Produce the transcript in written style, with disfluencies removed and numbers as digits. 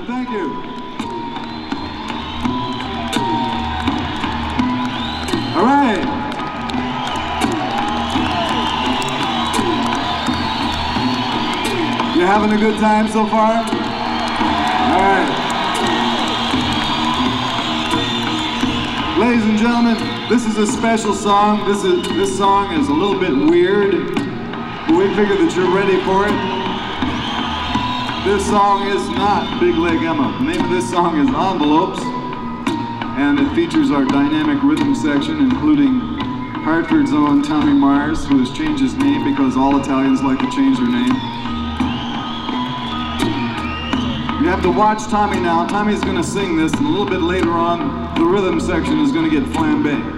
right, thank you. All right. You having a good time so far? All right. Ladies and gentlemen, this is a special song. This song is a little bit weird, but we figure that you're ready for it. This song is not Big Leg Emma. The name of this song is Envelopes, and it features our dynamic rhythm section, including Hartford's own Tommy Mars, who has changed his name because all Italians like to change their name. You have to watch Tommy now. Tommy's going to sing this, and a little bit later on, the rhythm section is going to get flambé.